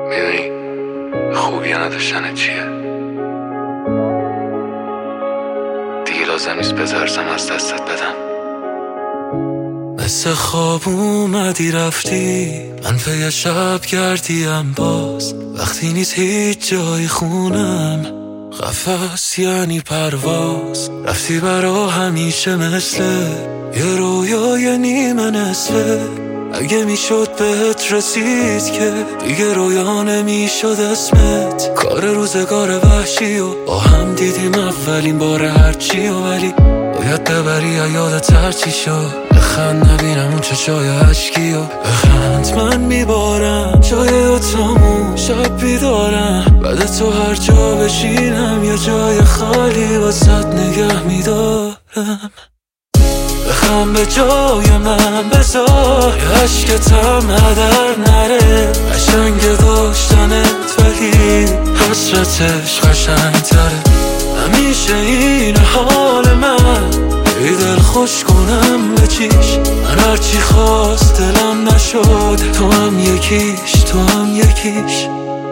میدونی خوبی نداشتن چیه؟ دیگه لازم نیست بترسم از دستت بدم. مثل خواب اومدی رفتی، من پی شب گردیم باز. وقتی نیست هیچ جای خونم، قفس یعنی پرواز. رفتی برا همیشه مثل یه رویای نیمه نصفه. اگه میشد بهت رسید که دیگه رویا نمیشد اسمت. کار روزگار وحشی و با هم دیدیم اولین بار هرچی و ولی باید ببری یادت هرچی شد. بخند نبینم اون چشای عشقی و بخند من میبارم جای اتامون شب بیدارم. بعد تو هر جا بشینم یه جای خالی واسط نگه میدارم. بخم به جای من بذار یه عشقتم هدر نره. قشنگ داشتنت ولی حسرتش قشنگ تره. همیشه این حال من ای دل خوش کنم به چیش. من هرچی خواست دلم نشد، تو هم یکیش تو هم یکیش.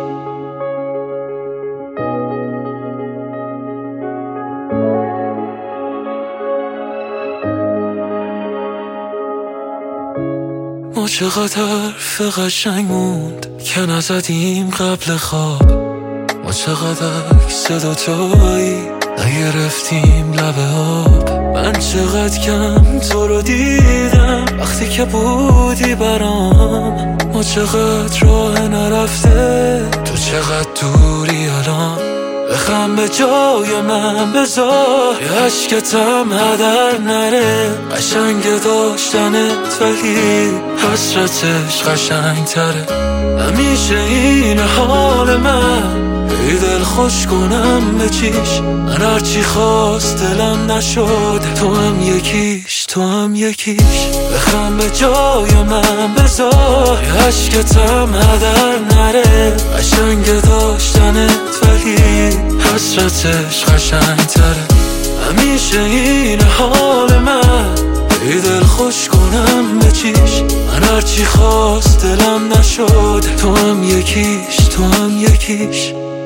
ما چقدر حرف قشنگ موند که نزدیم قبل خواب. ما چقدر صدا تویی نگرفتیم لب آب. من چقدر کم تو رو دیدم وقتی که بودی برام. ما چقدر راه نرفته، تو چقدر دوری الان. بخم به جای من بذار یه عشقتم هدر نره. قشنگ داشتنت ولی حسرتش قشنگ تره. همیشه این حال من ای دل خوش کنم به چیش. من هرچی خواست دلم نشد، تو هم یکیش تو هم یکیش. بخم به جای من بذار یه عشقتم هدر نره. قشنگ داشتنت ولی حسرتش قشنگ تره. همیشه این حال من ای دل خوش کنم به چیش. من هرچی خواست دلم نشد، تو هم یکیش تو هم یکیش.